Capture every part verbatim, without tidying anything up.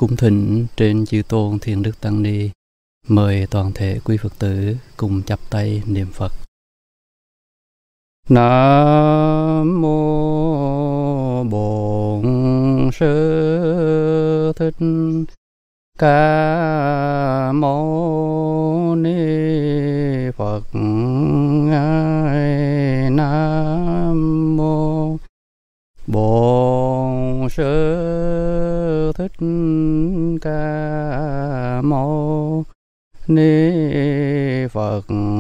Cung thỉnh trên chư tôn Thiền Đức Tăng Ni, mời toàn thể quý Phật tử cùng chắp tay niệm Phật. Nam mô Bổn Sư Thích Ca Mâu Ni Phật. Nam mô Bổn Sư Thích Ca Mâu Ni Phật.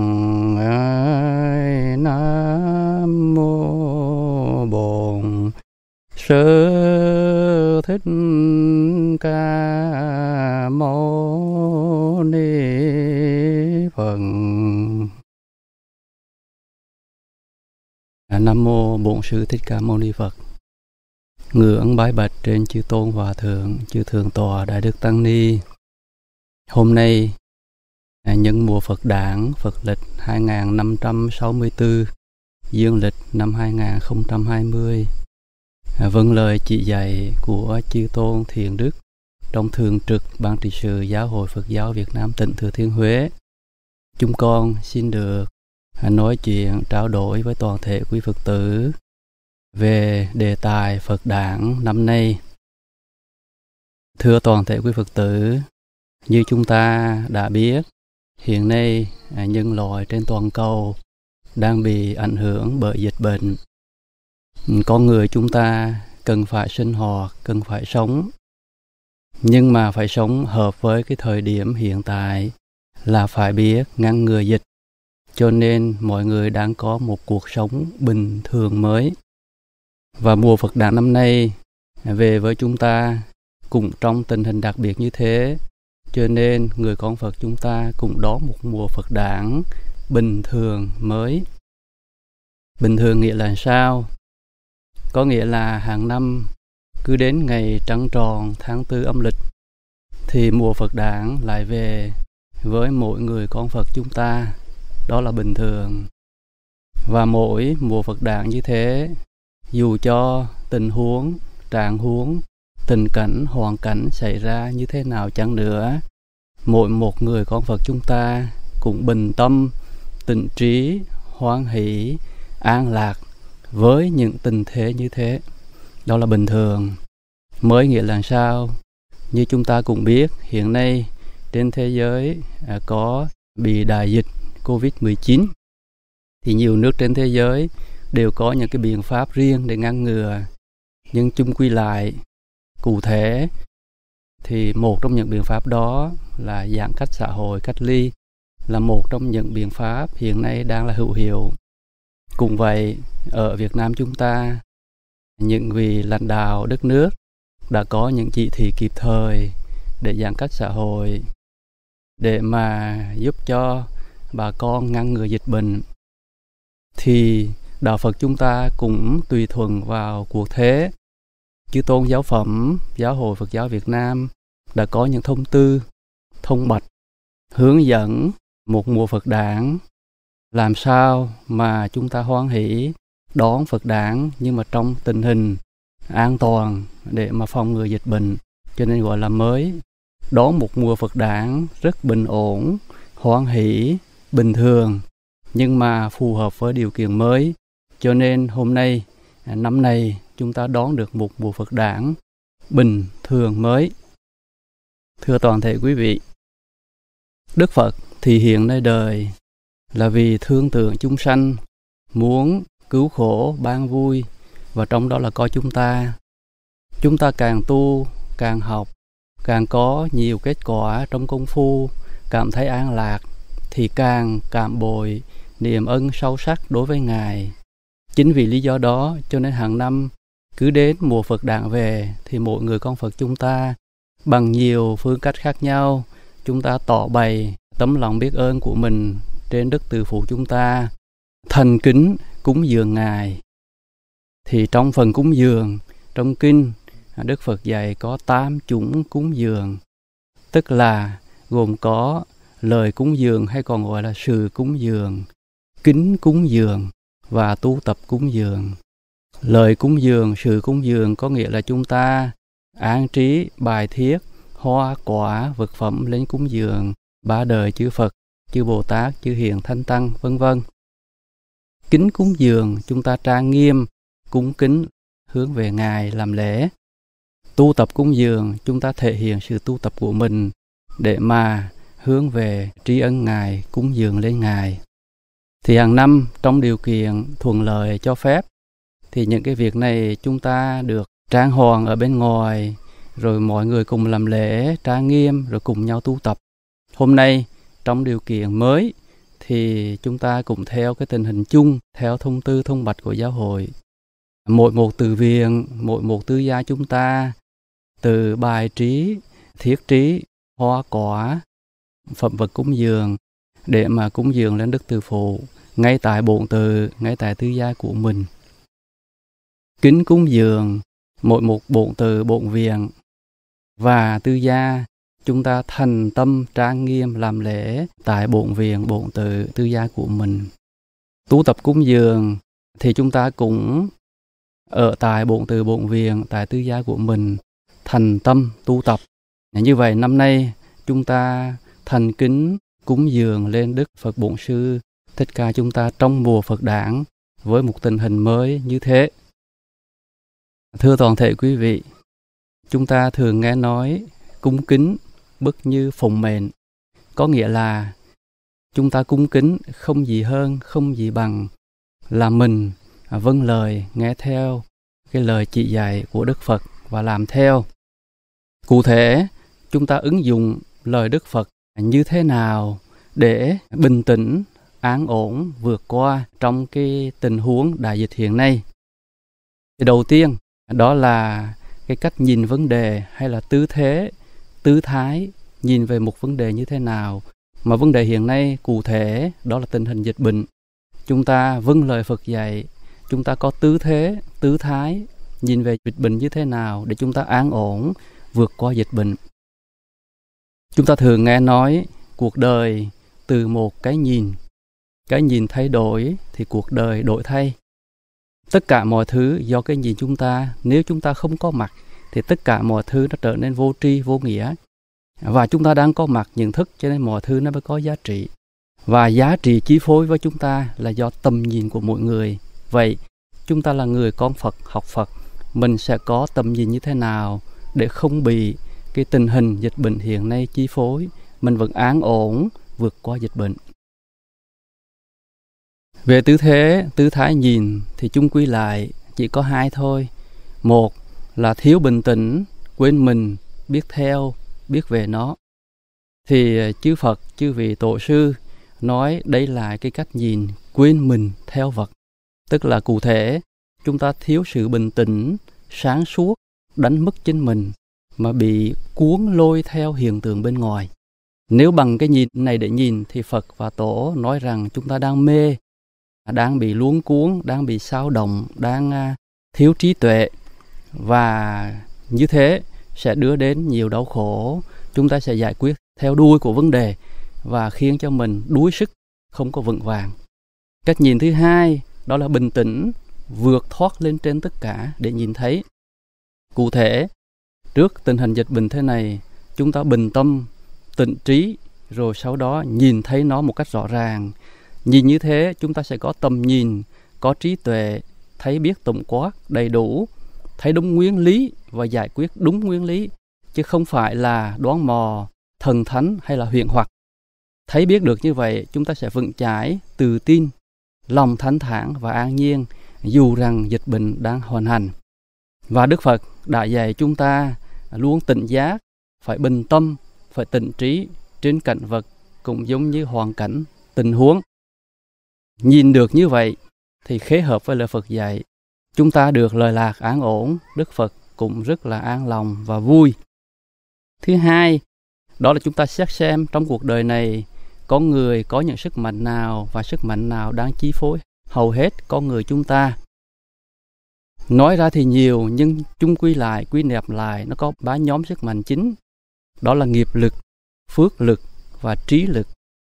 Nam mô Bổn Sư Thích Ca Mâu Ni Phật. Nam mô Bổn Sư Thích Ca Mâu Ni Phật. Ngưỡng bái bạch trên chư tôn hòa thượng, chư thượng tọa Đại Đức Tăng Ni. Hôm nay nhân mùa Phật Đản, Phật lịch hai nghìn năm trăm sáu mươi tư, dương lịch năm hai nghìn không trăm hai mươi, vâng lời chỉ dạy của chư tôn Thiền Đức trong thường trực Ban trị sự Giáo hội Phật giáo Việt Nam tỉnh Thừa Thiên Huế, chúng con xin được nói chuyện trao đổi với toàn thể quý Phật tử về đề tài Phật Đản năm nay. Thưa toàn thể quý Phật tử, như chúng ta đã biết, hiện nay nhân loại trên toàn cầu đang bị ảnh hưởng bởi dịch bệnh. Con người chúng ta cần phải sinh hoạt, cần phải sống, nhưng mà phải sống hợp với cái thời điểm hiện tại là phải biết ngăn ngừa dịch. Cho nên mọi người đang có một cuộc sống bình thường mới. Và mùa Phật Đản năm nay về với chúng ta cũng trong tình hình đặc biệt như thế. Cho nên người con Phật chúng ta cũng đón một mùa Phật Đản bình thường mới. Bình thường nghĩa là sao? Có nghĩa là hàng năm cứ đến ngày trăng tròn tháng tư âm lịch thì mùa Phật Đản lại về với mỗi người con Phật chúng ta. Đó là bình thường. Và mỗi mùa Phật Đản như thế, dù cho tình huống, trạng huống, tình cảnh, hoàn cảnh xảy ra như thế nào chăng nữa, mỗi một người con Phật chúng ta cũng bình tâm, tịnh trí, hoan hỷ, an lạc với những tình thế như thế. Đó là bình thường. Mới nghĩa là sao? Như chúng ta cũng biết, hiện nay trên thế giới à, có bị đại dịch covid mười chín. Thì nhiều nước trên thế giới đều có những cái biện pháp riêng để ngăn ngừa. Nhưng chung quy lại, cụ thể thì một trong những biện pháp đó là giãn cách xã hội, cách ly là một trong những biện pháp hiện nay đang là hữu hiệu. Cũng vậy, ở Việt Nam chúng ta, những vị lãnh đạo đất nước đã có những chỉ thị kịp thời để giãn cách xã hội, để mà giúp cho bà con ngăn ngừa dịch bệnh. Thì Đạo Phật chúng ta cũng tùy thuận vào cuộc thế. Chư tôn giáo phẩm, Giáo hội Phật giáo Việt Nam đã có những thông tư, thông bạch, hướng dẫn một mùa Phật Đản làm sao mà chúng ta hoan hỷ đón Phật Đản nhưng mà trong tình hình an toàn để mà phòng ngừa dịch bệnh. Cho nên gọi là mới. Đón một mùa Phật Đản rất bình ổn, hoan hỷ, bình thường, nhưng mà phù hợp với điều kiện mới. Cho nên hôm nay, năm nay, chúng ta đón được một mùa Phật Đản bình thường mới. Thưa toàn thể quý vị, Đức Phật thì hiện nơi đời là vì thương tưởng chúng sanh, muốn cứu khổ, ban vui, và trong đó là có chúng ta. Chúng ta càng tu, càng học, càng có nhiều kết quả trong công phu, cảm thấy an lạc, thì càng cảm bồi niềm ân sâu sắc đối với Ngài. Chính vì lý do đó cho nên hàng năm cứ đến mùa Phật Đản về thì mỗi người con Phật chúng ta bằng nhiều phương cách khác nhau, chúng ta tỏ bày tấm lòng biết ơn của mình trên Đức Từ Phụ chúng ta, thành kính cúng dường Ngài. Thì trong phần cúng dường, trong kinh, Đức Phật dạy có tám chủng cúng dường, tức là gồm có lời cúng dường hay còn gọi là sự cúng dường, kính cúng dường và tu tập cúng dường. Lời cúng dường, sự cúng dường có nghĩa là chúng ta an trí, bài thiết, hoa quả, vật phẩm lên cúng dường ba đời chư Phật, chư Bồ Tát, chư Hiền Thánh Tăng, vân vân. Kính cúng dường chúng ta trang nghiêm, cúng kính hướng về Ngài làm lễ. Tu tập cúng dường chúng ta thể hiện sự tu tập của mình để mà hướng về tri ân Ngài, cúng dường lên Ngài. Thì hàng năm trong điều kiện thuận lợi cho phép thì những cái việc này chúng ta được trang hoàng ở bên ngoài, rồi mọi người cùng làm lễ trang nghiêm, rồi cùng nhau tu tập. Hôm nay trong điều kiện mới thì chúng ta cùng theo cái tình hình chung, theo thông tư thông bạch của giáo hội. Mỗi một từ viện, mỗi một tư gia chúng ta từ bài trí, thiết trí, hoa quả, phẩm vật cúng dường để mà cúng dường lên Đức Từ Phụ ngay tại bổn tự, ngay tại tư gia của mình. Kính cúng dường mỗi một bổn tự, bổn viện và tư gia chúng ta thành tâm trang nghiêm làm lễ tại bổn viện, bổn tự, tư gia của mình. Tu tập cúng dường thì chúng ta cũng ở tại bổn tự, bổn viện, tại tư gia của mình thành tâm tu tập. Như vậy năm nay chúng ta thành kính cúng dường lên Đức Phật Bổn Sư Thích Ca chúng ta trong mùa Phật đản với một tình hình mới như thế. Thưa toàn thể quý vị, chúng ta thường nghe nói cúng kính bức như phụng mệnh, có nghĩa là chúng ta cúng kính không gì hơn, không gì bằng là mình vâng lời, nghe theo cái lời chỉ dạy của Đức Phật và làm theo. Cụ thể, chúng ta ứng dụng lời Đức Phật như thế nào để bình tĩnh, an ổn vượt qua trong cái tình huống đại dịch hiện nay. Thì đầu tiên, đó là cái cách nhìn vấn đề hay là tư thế, tư thái nhìn về một vấn đề như thế nào. Mà vấn đề hiện nay cụ thể đó là tình hình dịch bệnh. Chúng ta vâng lời Phật dạy, chúng ta có tư thế, tư thái nhìn về dịch bệnh như thế nào để chúng ta an ổn vượt qua dịch bệnh. Chúng ta thường nghe nói cuộc đời từ một cái nhìn, cái nhìn thay đổi thì cuộc đời đổi thay. Tất cả mọi thứ do cái nhìn chúng ta, nếu chúng ta không có mặt thì tất cả mọi thứ nó trở nên vô tri, vô nghĩa. Và chúng ta đang có mặt nhận thức cho nên mọi thứ nó mới có giá trị. Và giá trị chi phối với chúng ta là do tầm nhìn của mỗi người. Vậy chúng ta là người con Phật, học Phật, mình sẽ có tầm nhìn như thế nào để không bị cái tình hình dịch bệnh hiện nay chi phối, mình vẫn an ổn vượt qua dịch bệnh. Về tư thế, tư thái nhìn thì chung quy lại chỉ có hai thôi. Một là thiếu bình tĩnh, quên mình, biết theo, biết về nó. Thì chư Phật, chư vị tổ sư nói đây là cái cách nhìn quên mình theo vật. Tức là cụ thể chúng ta thiếu sự bình tĩnh, sáng suốt, đánh mất chính mình mà bị cuốn lôi theo hiện tượng bên ngoài. Nếu bằng cái nhìn này để nhìn thì Phật và Tổ nói rằng chúng ta đang mê, đang bị luống cuốn, đang bị xao động, đang uh, thiếu trí tuệ. Và như thế sẽ đưa đến nhiều đau khổ. Chúng ta sẽ giải quyết theo đuôi của vấn đề và khiến cho mình đuối sức, không có vững vàng. Cách nhìn thứ hai đó là bình tĩnh, vượt thoát lên trên tất cả để nhìn thấy. Cụ thể, trước tình hình dịch bệnh thế này, chúng ta bình tâm, tịnh trí, rồi sau đó nhìn thấy nó một cách rõ ràng. Nhìn như thế, chúng ta sẽ có tầm nhìn, có trí tuệ, thấy biết tổng quát, đầy đủ, thấy đúng nguyên lý và giải quyết đúng nguyên lý, chứ không phải là đoán mò, thần thánh hay là huyền hoặc. Thấy biết được như vậy, chúng ta sẽ vững chãi, tự tin, lòng thanh thản và an nhiên, dù rằng dịch bệnh đang hoành hành. Và Đức Phật đã dạy chúng ta luôn tỉnh giác, phải bình tâm, phải tịnh trí trên cảnh vật cũng giống như hoàn cảnh, tình huống. Nhìn được như vậy thì khế hợp với lời Phật dạy, chúng ta được lời lạc an ổn, Đức Phật cũng rất là an lòng và vui. Thứ hai, đó là chúng ta xét xem trong cuộc đời này con người có những sức mạnh nào và sức mạnh nào đang chi phối hầu hết con người chúng ta. Nói ra thì nhiều nhưng chung quy lại, quy nẹp lại nó có ba nhóm sức mạnh chính. Đó là nghiệp lực, phước lực và trí lực.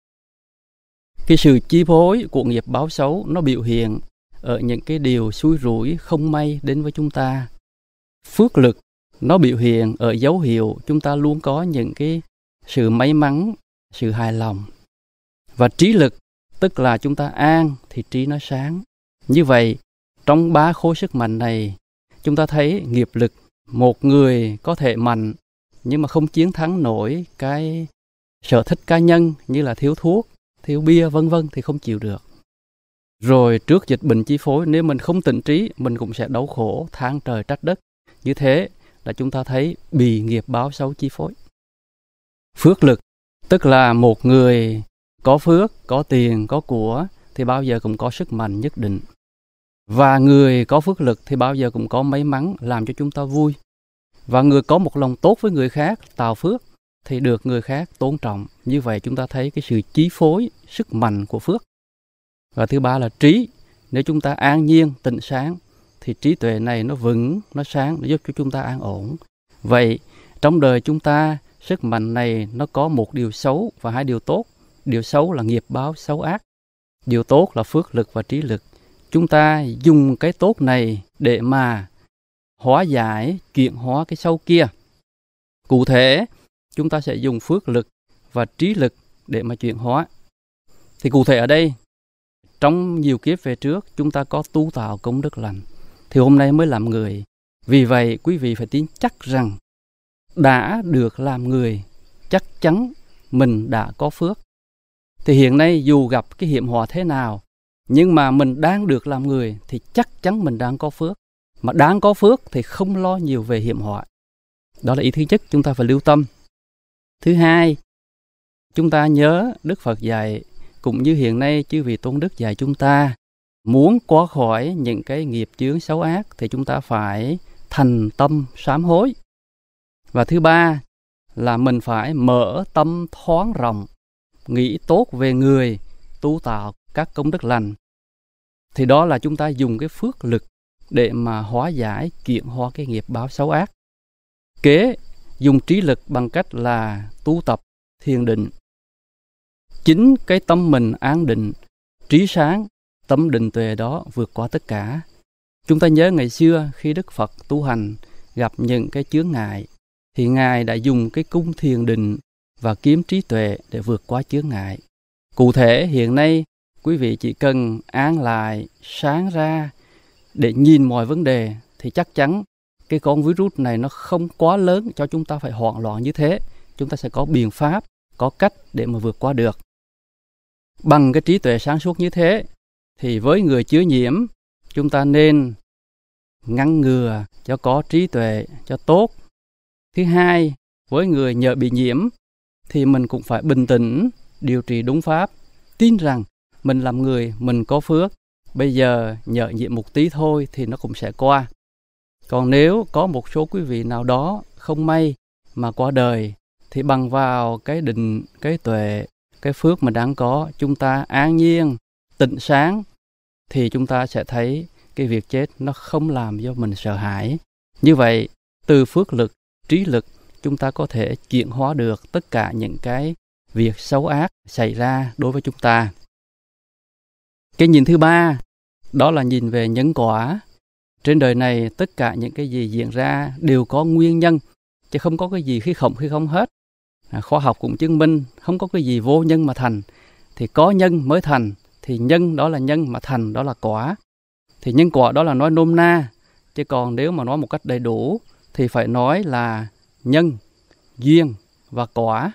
Cái sự chi phối của nghiệp báo xấu nó biểu hiện ở những cái điều xui rủi không may đến với chúng ta. Phước lực nó biểu hiện ở dấu hiệu chúng ta luôn có những cái sự may mắn, sự hài lòng. Và trí lực, tức là chúng ta an thì trí nó sáng. Như vậy, trong ba khối sức mạnh này, chúng ta thấy nghiệp lực, một người có thể mạnh nhưng mà không chiến thắng nổi cái sở thích cá nhân như là thiếu thuốc, thiếu bia vân vân thì không chịu được. Rồi trước dịch bệnh chi phối, nếu mình không tịnh trí, mình cũng sẽ đau khổ, than trời trách đất. Như thế là chúng ta thấy bị nghiệp báo xấu chi phối. Phước lực, tức là một người có phước, có tiền, có của thì bao giờ cũng có sức mạnh nhất định. Và người có phước lực thì bao giờ cũng có may mắn làm cho chúng ta vui. Và người có một lòng tốt với người khác, tạo phước, thì được người khác tôn trọng. Như vậy chúng ta thấy cái sự chi phối, sức mạnh của phước. Và thứ ba là trí. Nếu chúng ta an nhiên, tịnh sáng, thì trí tuệ này nó vững, nó sáng, nó giúp cho chúng ta an ổn. Vậy, trong đời chúng ta, sức mạnh này nó có một điều xấu và hai điều tốt. Điều xấu là nghiệp báo xấu ác. Điều tốt là phước lực và trí lực. Chúng ta dùng cái tốt này để mà hóa giải, chuyển hóa cái xấu kia. Cụ thể, chúng ta sẽ dùng phước lực và trí lực để mà chuyển hóa. Thì cụ thể ở đây, trong nhiều kiếp về trước, chúng ta có tu tạo công đức lành. Thì hôm nay mới làm người. Vì vậy, quý vị phải tin chắc rằng đã được làm người, chắc chắn mình đã có phước. Thì hiện nay dù gặp cái hiểm họa thế nào, nhưng mà mình đang được làm người thì chắc chắn mình đang có phước. Mà đang có phước thì không lo nhiều về hiểm họa. Đó là ý thứ nhất chúng ta phải lưu tâm. Thứ hai, chúng ta nhớ Đức Phật dạy, cũng như hiện nay chư vị tôn đức dạy chúng ta, muốn qua khỏi những cái nghiệp chướng xấu ác thì chúng ta phải thành tâm sám hối. Và thứ ba là mình phải mở tâm thoáng rộng, nghĩ tốt về người, tu tạo các công đức lành. Thì đó là chúng ta dùng cái phước lực để mà hóa giải, chuyển hóa cái nghiệp báo xấu ác. Kế, dùng trí lực bằng cách là tu tập thiền định. Chính cái tâm mình an định, trí sáng, tâm định tuệ đó vượt qua tất cả. Chúng ta nhớ ngày xưa khi Đức Phật tu hành gặp những cái chướng ngại, thì Ngài đã dùng cái cung thiền định và kiếm trí tuệ để vượt qua chướng ngại. Cụ thể hiện nay, quý vị chỉ cần an lại, sáng ra để nhìn mọi vấn đề thì chắc chắn cái con virus này nó không quá lớn cho chúng ta phải hoảng loạn như thế. Chúng ta sẽ có biện pháp, có cách để mà vượt qua được. Bằng cái trí tuệ sáng suốt như thế thì với người chưa nhiễm, chúng ta nên ngăn ngừa cho có trí tuệ cho tốt. Thứ hai, với người nhờ bị nhiễm thì mình cũng phải bình tĩnh, điều trị đúng pháp, tin rằng mình làm người, mình có phước. Bây giờ nhờ nhiễm một tí thôi thì nó cũng sẽ qua. Còn nếu có một số quý vị nào đó không may mà qua đời thì bằng vào cái định, cái tuệ, cái phước mình đang có, chúng ta an nhiên, tịnh sáng thì chúng ta sẽ thấy cái việc chết nó không làm cho mình sợ hãi. Như vậy, từ phước lực, trí lực, chúng ta có thể chuyển hóa được tất cả những cái việc xấu ác xảy ra đối với chúng ta. Cái nhìn thứ ba, đó là nhìn về nhân quả. Trên đời này, tất cả những cái gì diễn ra đều có nguyên nhân, chứ không có cái gì khi không khi không hết. À, khoa học cũng chứng minh, không có cái gì vô nhân mà thành. Thì có nhân mới thành, thì nhân đó là nhân mà thành đó là quả. Thì nhân quả đó là nói nôm na, chứ còn nếu mà nói một cách đầy đủ thì phải nói là nhân, duyên và quả.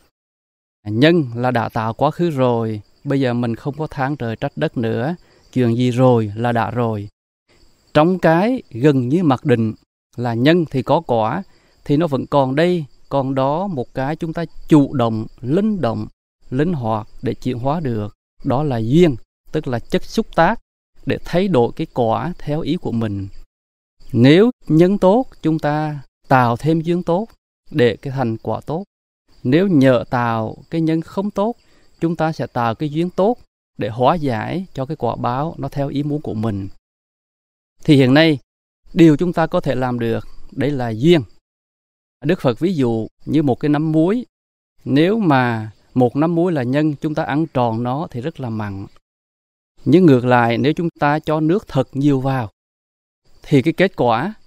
Nhân là đã tạo quá khứ rồi, bây giờ mình không có than trời trách đất nữa, chuyện gì rồi là đã rồi. Trong cái gần như mặc định là nhân thì có quả, thì nó vẫn còn đây, còn đó một cái chúng ta chủ động, linh động, linh hoạt để chuyển hóa được. Đó là duyên, tức là chất xúc tác để thay đổi cái quả theo ý của mình. Nếu nhân tốt, chúng ta tạo thêm duyên tốt để cái thành quả tốt. Nếu nhờ tạo cái nhân không tốt, chúng ta sẽ tạo cái duyên tốt để hóa giải cho cái quả báo nó theo ý muốn của mình. Thì hiện nay, điều chúng ta có thể làm được, đấy là duyên. Đức Phật ví dụ như một cái nắm muối. Nếu mà một nắm muối là nhân, chúng ta ăn tròn nó thì rất là mặn. Nhưng ngược lại, nếu chúng ta cho nước thật nhiều vào, thì cái kết quả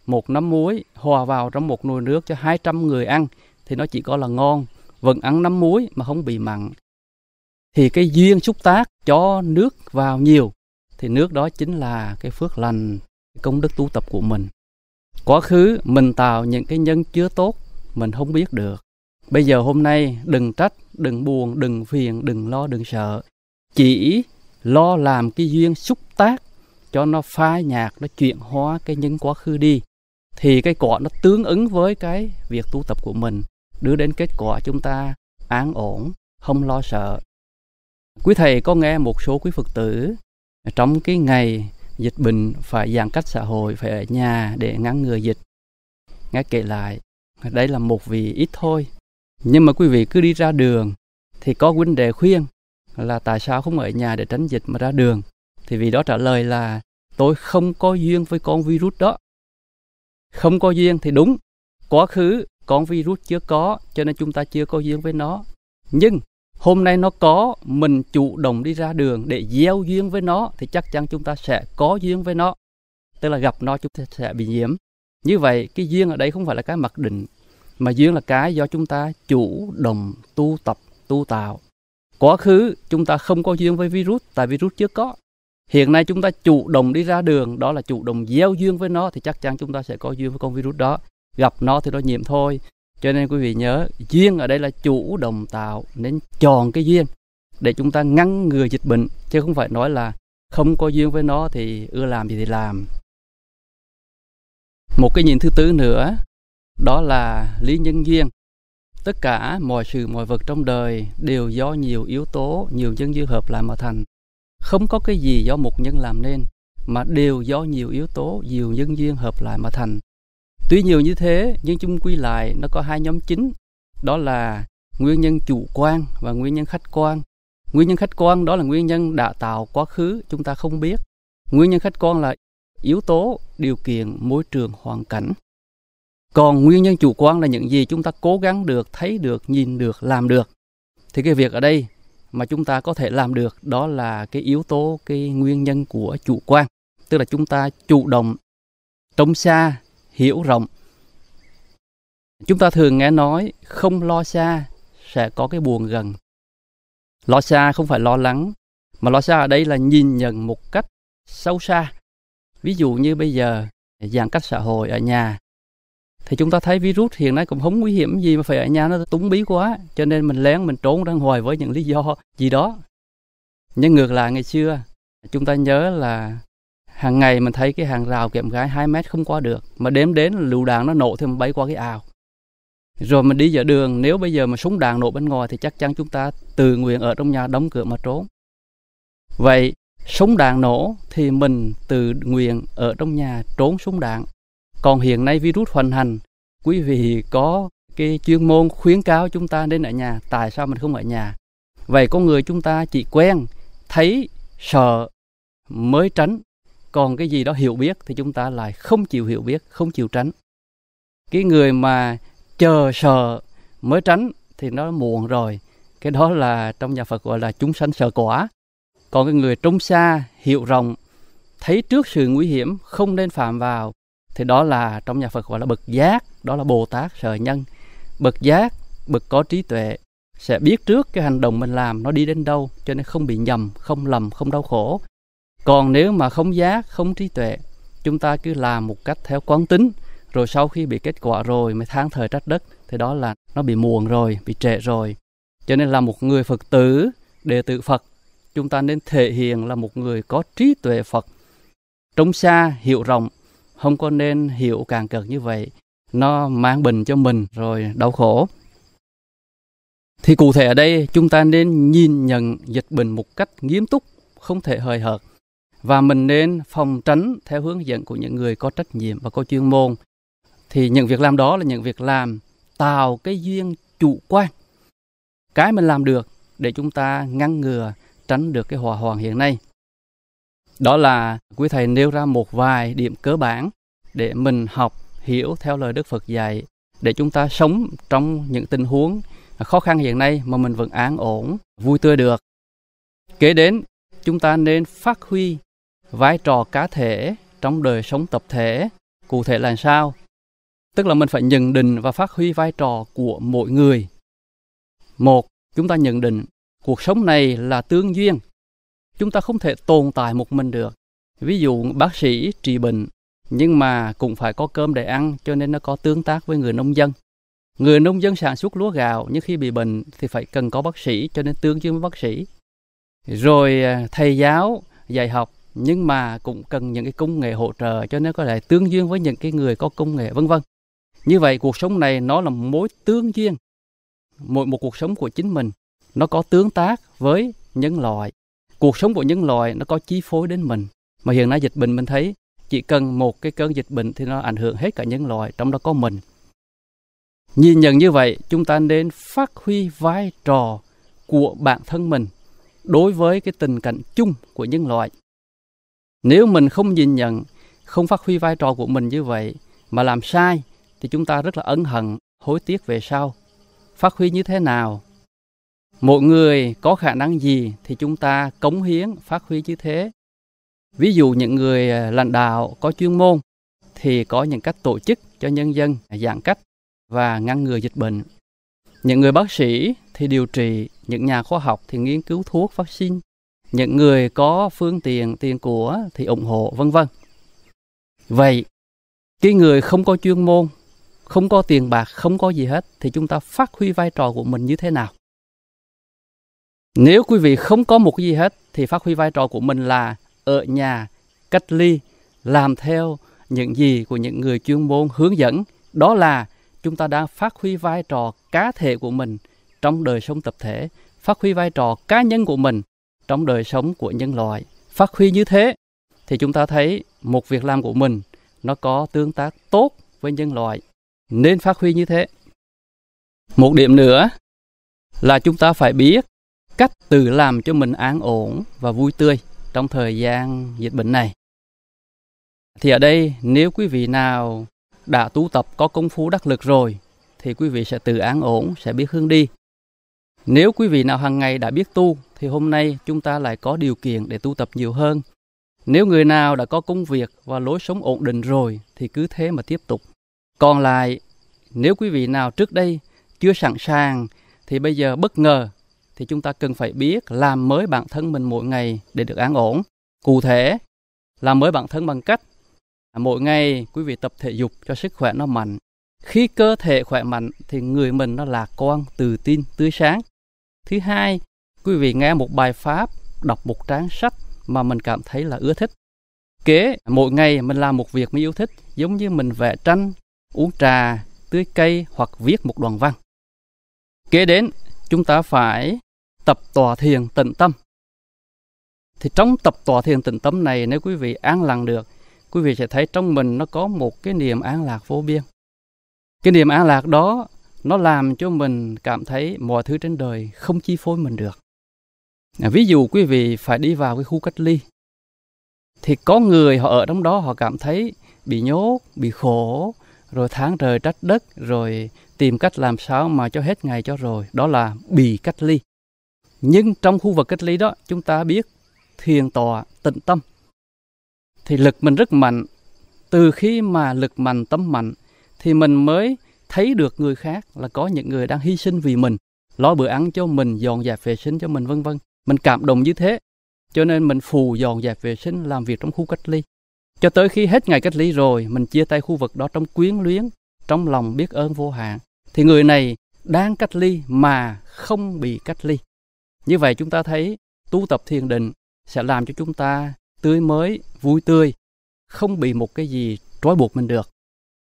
một nắm muối hòa vào trong một nồi nước cho hai trăm người ăn thì nó chỉ có là ngon, vẫn ăn nắm muối mà không bị mặn. Thì cái duyên xúc tác cho nước vào nhiều thì nước đó chính là cái phước lành, công đức tu tập của mình. Quá khứ mình tạo những cái nhân chưa tốt mình không biết được. Bây giờ hôm nay đừng trách, đừng buồn, đừng phiền, đừng lo, đừng sợ. Chỉ lo làm cái duyên xúc tác cho nó phai nhạt, nó chuyển hóa cái nhân quá khứ đi. Thì cái quả nó tương ứng với cái việc tu tập của mình, đưa đến kết quả chúng ta an ổn, không lo sợ. Quý thầy có nghe một số quý Phật tử trong cái ngày dịch bệnh phải giãn cách xã hội, phải ở nhà để ngăn ngừa dịch. Nghe kể lại, đây là một vị ít thôi. Nhưng mà quý vị cứ đi ra đường thì có huynh đệ khuyên là tại sao không ở nhà để tránh dịch mà ra đường. Thì vị đó trả lời là tôi không có duyên với con virus đó. Không có duyên thì đúng, quá khứ con virus chưa có cho nên chúng ta chưa có duyên với nó. Nhưng hôm nay nó có, mình chủ động đi ra đường để gieo duyên với nó thì chắc chắn chúng ta sẽ có duyên với nó. Tức là gặp nó chúng ta sẽ bị nhiễm. Như vậy cái duyên ở đây không phải là cái mặc định, mà duyên là cái do chúng ta chủ động tu tập, tu tạo. Quá khứ chúng ta không có duyên với virus tại virus chưa có. Hiện nay chúng ta chủ động đi ra đường, đó là chủ động gieo duyên với nó thì chắc chắn chúng ta sẽ có duyên với con virus đó. Gặp nó thì nó nhiễm thôi. Cho nên quý vị nhớ, duyên ở đây là chủ động tạo, nên chọn cái duyên để chúng ta ngăn ngừa dịch bệnh, chứ không phải nói là không có duyên với nó thì ưa làm gì thì làm. Một cái nhìn thứ tư nữa, đó là lý nhân duyên. Tất cả mọi sự mọi vật trong đời đều do nhiều yếu tố, nhiều nhân duyên hợp lại mà thành. Không có cái gì do một nhân làm nên, mà đều do nhiều yếu tố, nhiều nhân duyên hợp lại mà thành. Tuy nhiều như thế, nhưng chung quy lại nó có hai nhóm chính, đó là nguyên nhân chủ quan và nguyên nhân khách quan. Nguyên nhân khách quan đó là nguyên nhân đã tạo quá khứ, chúng ta không biết. Nguyên nhân khách quan là yếu tố, điều kiện, môi trường, hoàn cảnh. Còn nguyên nhân chủ quan là những gì chúng ta cố gắng được, thấy được, nhìn được, làm được. Thì cái việc ở đây mà chúng ta có thể làm được đó là cái yếu tố, cái nguyên nhân của chủ quan. Tức là chúng ta chủ động, trông xa, hiểu rộng. Chúng ta thường nghe nói không lo xa sẽ có cái buồn gần. Lo xa không phải lo lắng, mà lo xa ở đây là nhìn nhận một cách sâu xa. Ví dụ như bây giờ giãn cách xã hội ở nhà thì chúng ta thấy virus hiện nay cũng không nguy hiểm gì mà phải ở nhà nó túng bí quá, cho nên mình lén mình trốn ra ngoài với những lý do gì đó. Nhưng ngược lại ngày xưa chúng ta nhớ là hàng ngày mình thấy cái hàng rào kẽm gai hai mét không qua được, mà đếm đến lựu đạn nó nổ thì mình bay qua cái ào. Rồi mình đi giữa đường, nếu bây giờ mà súng đạn nổ bên ngoài thì chắc chắn chúng ta tự nguyện ở trong nhà đóng cửa mà trốn. Vậy súng đạn nổ thì mình tự nguyện ở trong nhà trốn súng đạn. Còn hiện nay virus hoành hành, quý vị có cái chuyên môn khuyến cáo chúng ta nên ở nhà, tại sao mình không ở nhà? Vậy con người chúng ta chỉ quen thấy sợ mới tránh, còn cái gì đó hiểu biết thì chúng ta lại không chịu hiểu biết, không chịu tránh. Cái người mà chờ sợ mới tránh thì nó muộn rồi. Cái đó là trong nhà Phật gọi là chúng sanh sợ quả. Còn cái người trông xa, hiểu rộng, thấy trước sự nguy hiểm không nên phạm vào thì đó là trong nhà Phật gọi là bậc giác, đó là Bồ Tát sợ nhân. Bậc giác, bậc có trí tuệ sẽ biết trước cái hành động mình làm nó đi đến đâu, cho nên không bị nhầm, không lầm, không đau khổ. Còn nếu mà không giác, không trí tuệ, chúng ta cứ làm một cách theo quán tính, rồi sau khi bị kết quả rồi mới than thở trách đất, thì đó là nó bị muộn rồi, bị trễ rồi. Cho nên là một người Phật tử, đệ tử Phật, chúng ta nên thể hiện là một người có trí tuệ Phật, trông xa, hiểu rộng, không có nên hiểu càng cợt như vậy. Nó mang bệnh cho mình rồi đau khổ. Thì cụ thể ở đây chúng ta nên nhìn nhận dịch bệnh một cách nghiêm túc, không thể hời hợt. Và mình nên phòng tránh theo hướng dẫn của những người có trách nhiệm và có chuyên môn. Thì những việc làm đó là những việc làm tạo cái duyên chủ quan. Cái mình làm được để chúng ta ngăn ngừa, tránh được cái hỏa hoạn hiện nay. Đó là quý thầy nêu ra một vài điểm cơ bản để mình học, hiểu theo lời Đức Phật dạy, để chúng ta sống trong những tình huống khó khăn hiện nay mà mình vẫn an ổn, vui tươi được. Kế đến, chúng ta nên phát huy vai trò cá thể trong đời sống tập thể Cụ thể là sao? Tức là mình phải nhận định và phát huy vai trò của mỗi người. Một, chúng ta nhận định cuộc sống này là tương duyên. Chúng ta không thể tồn tại một mình được. Ví dụ bác sĩ trị bệnh, nhưng mà cũng phải có cơm để ăn, cho nên nó có tương tác với người nông dân. Người nông dân sản xuất lúa gạo, nhưng khi bị bệnh thì phải cần có bác sĩ, cho nên tương duyên với bác sĩ. Rồi thầy giáo dạy học, nhưng mà cũng cần những cái công nghệ hỗ trợ, cho nên có thể tương duyên với những cái người có công nghệ, vân vân. Như vậy cuộc sống này nó là mối tương duyên. Mỗi một cuộc sống của chính mình nó có tương tác với nhân loại. Cuộc sống của nhân loại nó có chi phối đến mình. Mà hiện nay dịch bệnh mình thấy chỉ cần một cái cơn dịch bệnh thì nó ảnh hưởng hết cả nhân loại, trong đó có mình. Nhìn nhận như vậy, chúng ta nên phát huy vai trò của bản thân mình đối với cái tình cảnh chung của nhân loại. Nếu mình không nhìn nhận, không phát huy vai trò của mình như vậy mà làm sai thì chúng ta rất là ân hận, hối tiếc về sau. Phát huy như thế nào? Mỗi người có khả năng gì thì chúng ta cống hiến, phát huy như thế. Ví dụ những người lãnh đạo có chuyên môn thì có những cách tổ chức cho nhân dân giãn cách và ngăn ngừa dịch bệnh. Những người bác sĩ thì điều trị, những nhà khoa học thì nghiên cứu thuốc, vaccine. Những người có phương tiện, tiền của thì ủng hộ, vân vân. Vậy, cái người không có chuyên môn, không có tiền bạc, không có gì hết thì chúng ta phát huy vai trò của mình như thế nào? Nếu quý vị không có một cái gì hết thì phát huy vai trò của mình là ở nhà, cách ly, làm theo những gì của những người chuyên môn hướng dẫn. Đó là chúng ta đang phát huy vai trò cá thể của mình trong đời sống tập thể, phát huy vai trò cá nhân của mình trong đời sống của nhân loại. Phát huy như thế thì chúng ta thấy một việc làm của mình nó có tương tác tốt với nhân loại. Nên phát huy như thế. Một điểm nữa là chúng ta phải biết cách tự làm cho mình an ổn và vui tươi trong thời gian dịch bệnh này. Thì ở đây nếu quý vị nào đã tu tập có công phu đắc lực rồi thì quý vị sẽ tự an ổn, sẽ biết hướng đi. Nếu quý vị nào hàng ngày đã biết tu thì hôm nay chúng ta lại có điều kiện để tu tập nhiều hơn. Nếu người nào đã có công việc và lối sống ổn định rồi thì cứ thế mà tiếp tục. Còn lại, nếu quý vị nào trước đây chưa sẵn sàng thì bây giờ bất ngờ thì chúng ta cần phải biết làm mới bản thân mình mỗi ngày để được an ổn. Cụ thể, làm mới bản thân bằng cách mỗi ngày quý vị tập thể dục cho sức khỏe nó mạnh. Khi cơ thể khỏe mạnh thì người mình nó lạc quan, tự tin, tươi sáng. Thứ hai, quý vị nghe một bài pháp, đọc một trang sách mà mình cảm thấy là ưa thích. Kế, mỗi ngày mình làm một việc mình yêu thích, giống như mình vẽ tranh, uống trà, tưới cây hoặc viết một đoạn văn. Kế đến, chúng ta phải tập tọa thiền tĩnh tâm. Thì trong tập tọa thiền tĩnh tâm này, nếu quý vị an lặng được, quý vị sẽ thấy trong mình nó có một cái niềm an lạc vô biên. Cái niềm an lạc đó nó làm cho mình cảm thấy mọi thứ trên đời không chi phối mình được. À, ví dụ quý vị phải đi vào cái khu cách ly thì có người họ ở trong đó họ cảm thấy bị nhốt, bị khổ, rồi tháng trời trách đất, rồi tìm cách làm sao mà cho hết ngày cho rồi. Đó là bị cách ly. Nhưng trong khu vực cách ly đó chúng ta biết thiền tọa tĩnh tâm thì lực mình rất mạnh. Từ khi mà lực mạnh, tâm mạnh thì mình mới thấy được người khác là có những người đang hy sinh vì mình, lo bữa ăn cho mình, dọn dẹp vệ sinh cho mình, vân vân. Mình cảm động như thế, cho nên mình phù dọn dẹp vệ sinh, làm việc trong khu cách ly. Cho tới khi hết ngày cách ly rồi, mình chia tay khu vực đó trong quyến luyến, trong lòng biết ơn vô hạn. Thì người này đang cách ly mà không bị cách ly. Như vậy chúng ta thấy tu tập thiền định sẽ làm cho chúng ta tươi mới, vui tươi, không bị một cái gì trói buộc mình được.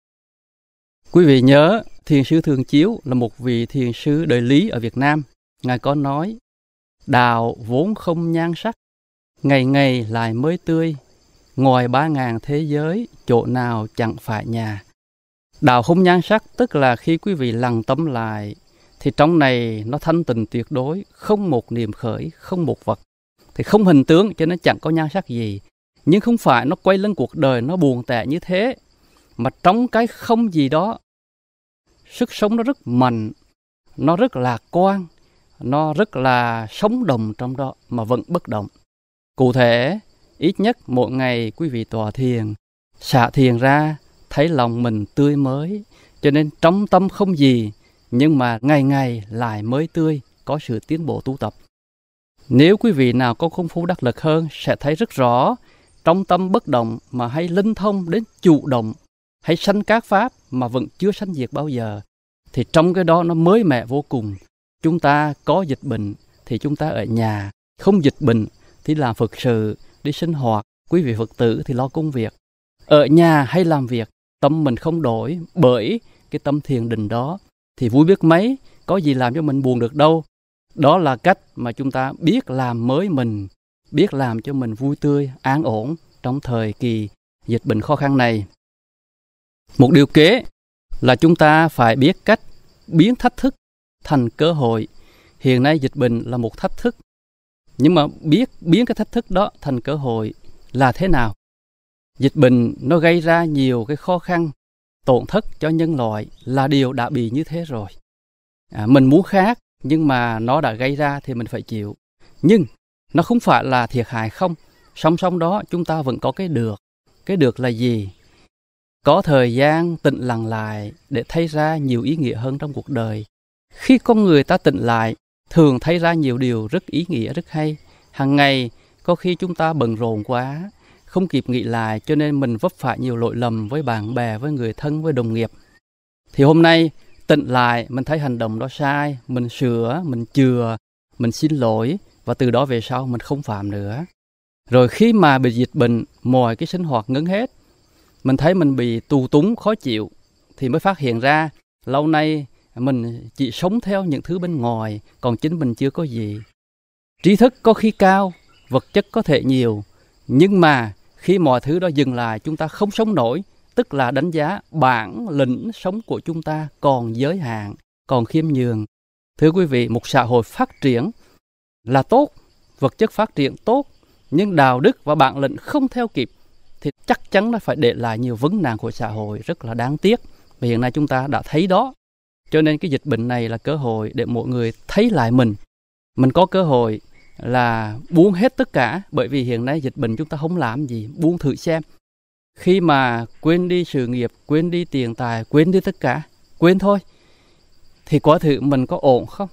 Quý vị nhớ, Thiền sư Thường Chiếu là một vị thiền sư đời Lý ở Việt Nam. Ngài có nói, đạo vốn không nhan sắc, ngày ngày lại mới tươi, ngoài ba ngàn thế giới, chỗ nào chẳng phải nhà. Đạo không nhan sắc tức là khi quý vị lặng tâm lại, thì trong này nó thanh tịnh tuyệt đối, không một niệm khởi, không một vật. Thì không hình tướng cho nên chẳng có nhan sắc gì. Nhưng không phải nó quay lưng cuộc đời, nó buồn tẻ như thế. Mà trong cái không gì đó, sức sống nó rất mạnh, nó rất lạc quan, nó rất là sống động trong đó mà vẫn bất động. Cụ thể, ít nhất mỗi ngày quý vị tọa thiền, xả thiền ra, thấy lòng mình tươi mới. Cho nên trong tâm không gì, nhưng mà ngày ngày lại mới tươi, có sự tiến bộ tu tập. Nếu quý vị nào có công phu đắc lực hơn sẽ thấy rất rõ, trong tâm bất động mà hay linh thông đến chủ động, hay sanh các pháp mà vẫn chưa sanh diệt bao giờ, thì trong cái đó nó mới mẻ vô cùng. Chúng ta có dịch bệnh thì chúng ta ở nhà, không dịch bệnh thì làm Phật sự, đi sinh hoạt, quý vị Phật tử thì lo công việc. Ở nhà hay làm việc, tâm mình không đổi bởi cái tâm thiền định đó, thì vui biết mấy, có gì làm cho mình buồn được đâu. Đó là cách mà chúng ta biết làm mới mình, biết làm cho mình vui tươi, an ổn trong thời kỳ dịch bệnh khó khăn này. Một điều kế là chúng ta phải biết cách biến thách thức thành cơ hội. Hiện nay dịch bệnh là một thách thức, nhưng mà biết biến cái thách thức đó thành cơ hội là thế nào? Dịch bệnh nó gây ra nhiều cái khó khăn, tổn thất cho nhân loại là điều đã bị như thế rồi. À, mình muốn khác, nhưng mà nó đã gây ra thì mình phải chịu. Nhưng nó không phải là thiệt hại không. Song song đó chúng ta vẫn có cái được. Cái được là gì? Có thời gian tĩnh lặng lại để thấy ra nhiều ý nghĩa hơn trong cuộc đời. Khi con người ta tĩnh lại, thường thấy ra nhiều điều rất ý nghĩa, rất hay. Hàng ngày có khi chúng ta bận rộn quá, không kịp nghĩ lại, cho nên mình vấp phải nhiều lỗi lầm với bạn bè, với người thân, với đồng nghiệp. Thì hôm nay tĩnh lại, mình thấy hành động đó sai, mình sửa, mình chừa, mình xin lỗi, và từ đó về sau mình không phạm nữa. Rồi khi mà bị dịch bệnh, mọi cái sinh hoạt ngưng hết, mình thấy mình bị tù túng, khó chịu, thì mới phát hiện ra lâu nay mình chỉ sống theo những thứ bên ngoài, còn chính mình chưa có gì. Trí thức có khi cao, vật chất có thể nhiều, nhưng mà khi mọi thứ đó dừng lại, chúng ta không sống nổi, tức là đánh giá bản lĩnh sống của chúng ta còn giới hạn, còn khiêm nhường. Thưa quý vị, một xã hội phát triển là tốt, vật chất phát triển tốt, nhưng đạo đức và bản lĩnh không theo kịp, thì chắc chắn nó phải để lại nhiều vấn nạn của xã hội rất là đáng tiếc. Và hiện nay chúng ta đã thấy đó. Cho nên cái dịch bệnh này là cơ hội để mọi người thấy lại mình. Mình có cơ hội là buông hết tất cả, bởi vì hiện nay dịch bệnh chúng ta không làm gì, buông thử xem. Khi mà quên đi sự nghiệp, quên đi tiền tài, quên đi tất cả, quên thôi, thì quả thử mình có ổn không?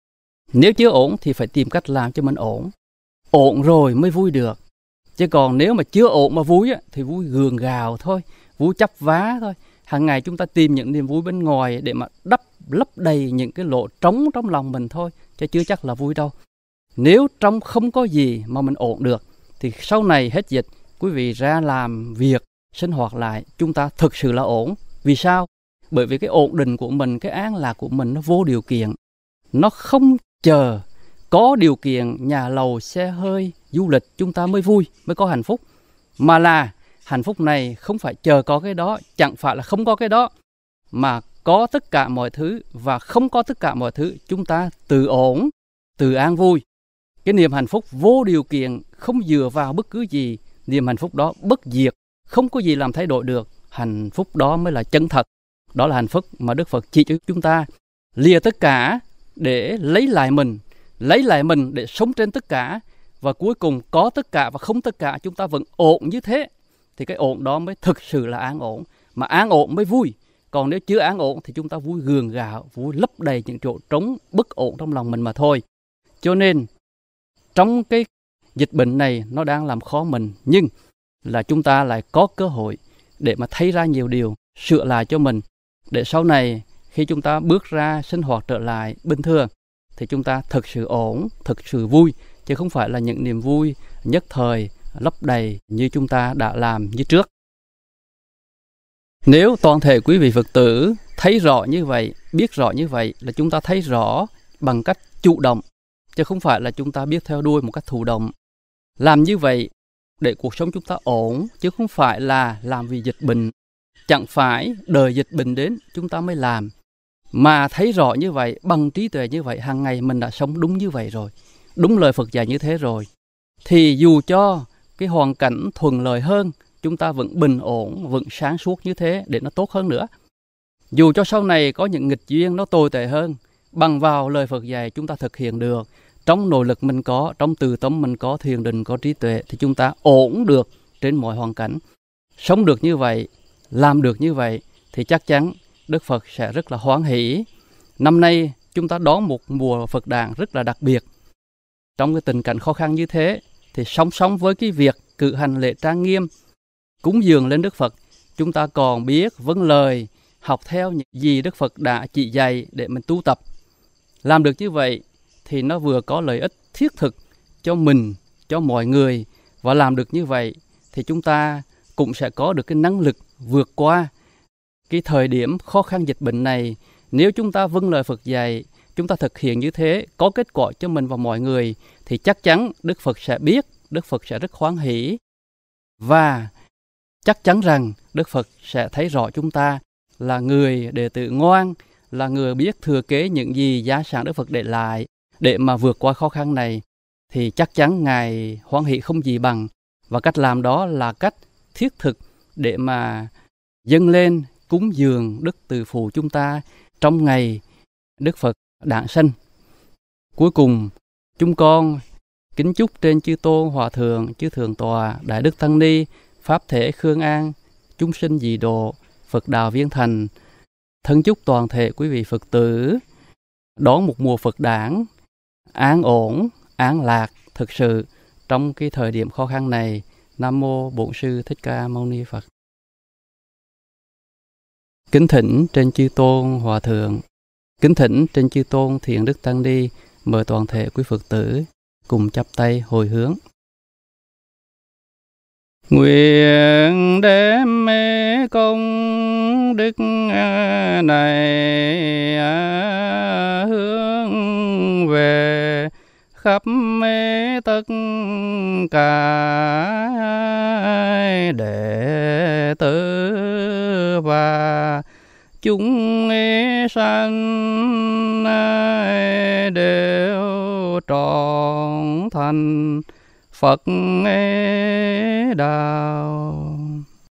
Nếu chưa ổn thì phải tìm cách làm cho mình ổn. Ổn rồi mới vui được. Chứ còn nếu mà chưa ổn mà vui á, thì vui gường gào thôi, vui chấp vá thôi. Hàng ngày chúng ta tìm những niềm vui bên ngoài để mà đắp lấp đầy những cái lỗ trống trong lòng mình thôi, chứ chưa chắc là vui đâu. Nếu trong không có gì mà mình ổn được, thì sau này hết dịch, quý vị ra làm việc, sinh hoạt lại, chúng ta thực sự là ổn. Vì sao? Bởi vì cái ổn định của mình, cái an lạc của mình nó vô điều kiện. Nó không chờ có điều kiện nhà lầu, xe hơi, du lịch chúng ta mới vui, mới có hạnh phúc. Mà là hạnh phúc này không phải chờ có cái đó, chẳng phải là không có cái đó, mà có tất cả mọi thứ và không có tất cả mọi thứ, chúng ta tự ổn, tự an vui. Cái niềm hạnh phúc vô điều kiện, không dựa vào bất cứ gì, niềm hạnh phúc đó bất diệt, không có gì làm thay đổi được. Hạnh phúc đó mới là chân thật. Đó là hạnh phúc mà Đức Phật chỉ cho chúng ta. Lìa tất cả để lấy lại mình, lấy lại mình để sống trên tất cả, và cuối cùng có tất cả và không tất cả, chúng ta vẫn ổn như thế. Thì cái ổn đó mới thực sự là an ổn. Mà an ổn mới vui. Còn nếu chưa an ổn thì chúng ta vui gường gạo, vui lấp đầy những chỗ trống bất ổn trong lòng mình mà thôi. Cho nên trong cái dịch bệnh này nó đang làm khó mình, nhưng là chúng ta lại có cơ hội để mà thấy ra nhiều điều, sửa lại cho mình, để sau này khi chúng ta bước ra sinh hoạt trở lại bình thường thì chúng ta thực sự ổn, thực sự vui, chứ không phải là những niềm vui nhất thời lấp đầy như chúng ta đã làm như trước. Nếu toàn thể quý vị Phật tử thấy rõ như vậy, biết rõ như vậy, là chúng ta thấy rõ bằng cách chủ động, chứ không phải là chúng ta biết theo đuôi một cách thụ động. Làm như vậy để cuộc sống chúng ta ổn, chứ không phải là làm vì dịch bệnh. Chẳng phải đợi dịch bệnh đến chúng ta mới làm, mà thấy rõ như vậy, bằng trí tuệ như vậy, hàng ngày mình đã sống đúng như vậy rồi, đúng lời Phật dạy như thế rồi, thì dù cho cái hoàn cảnh thuận lợi hơn, chúng ta vẫn bình ổn, vẫn sáng suốt như thế để nó tốt hơn nữa. Dù cho sau này có những nghịch duyên nó tồi tệ hơn, bằng vào lời Phật dạy chúng ta thực hiện được, trong nội lực mình có, trong từ tâm mình có, thiền định có, trí tuệ, thì chúng ta ổn được trên mọi hoàn cảnh. Sống được như vậy làm được như vậy thì chắc chắn Đức Phật sẽ rất là hoan hỷ. Năm nay chúng ta đón một mùa Phật đản rất là đặc biệt. Trong cái tình cảnh khó khăn như thế thì song song với cái việc cử hành lễ trang nghiêm, cúng dường lên Đức Phật, chúng ta còn biết vâng lời, học theo những gì Đức Phật đã chỉ dạy để mình tu tập. Làm được như vậy thì nó vừa có lợi ích thiết thực cho mình, cho mọi người, và làm được như vậy thì chúng ta cũng sẽ có được cái năng lực vượt qua cái thời điểm khó khăn dịch bệnh này. Nếu chúng ta vâng lời Phật dạy, chúng ta thực hiện như thế, có kết quả cho mình và mọi người, thì chắc chắn Đức Phật sẽ biết, Đức Phật sẽ rất hoan hỷ. Và chắc chắn rằng Đức Phật sẽ thấy rõ chúng ta là người đệ tử ngoan, là người biết thừa kế những gì gia sản Đức Phật để lại để mà vượt qua khó khăn này. Thì chắc chắn Ngài hoan hỷ không gì bằng. Và cách làm đó là cách thiết thực để mà dâng lên cúng dường Đức Từ Phụ chúng ta trong ngày Đức Phật đản sanh. Cuối cùng, chúng con kính chúc trên chư Tôn, Hòa Thượng, chư Thượng Tọa, Đại Đức Tăng Ni, Pháp Thể Khương An, chúng sinh dị độ, Phật đạo viên thành, thân chúc toàn thể quý vị Phật tử đón một mùa Phật đản an ổn, an lạc thực sự trong cái thời điểm khó khăn này. Nam mô Bổn Sư Thích Ca Mâu Ni Phật. Kính thỉnh trên chư Tôn Hòa Thượng, kính thỉnh trên chư Tôn Thiện Đức Tăng Ni, mời toàn thể quý Phật tử cùng chắp tay hồi hướng. Nguyện đem công đức này hướng về khắp tất cả đệ tử và chúng sanh đều trọn thành Phật Đà